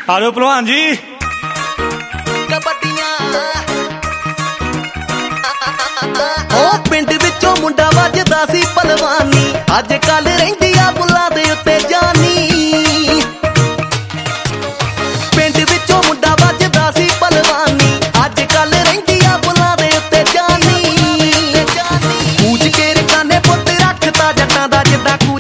ਆਜੋ ਭਲਵਾਨ ਜੀ। ਕਬੱਡੀਆਂ ਉਹ ਪਿੰਡ ਵਿੱਚੋਂ ਮੁੰਡਾ ਵੱਜਦਾ ਸੀ ਭਲਵਾਨੀ, ਅੱਜ ਕੱਲ ਰਹਿੰਦੀ ਆ ਬੁੱਲਾਂ ਦੇ ਉੱਤੇ ਜਾਨੀ। ਪਿੰਡ ਵਿੱਚੋਂ ਮੁੰਡਾ ਵੱਜਦਾ ਸੀ ਭਲਵਾਨੀ, ਅੱਜ ਕੱਲ ਰਹਿੰਦੀ ਆ ਬੁੱਲਾਂ ਦੇ ਉੱਤੇ ਜਾਨੀ। ਪੂਜ ਕੇ ਰਕਾਨੇ ਪੁੱਤ ਰੱਖਤਾ ਜੱਟਾਂ ਦਾ ਜਿੱਦਾਂ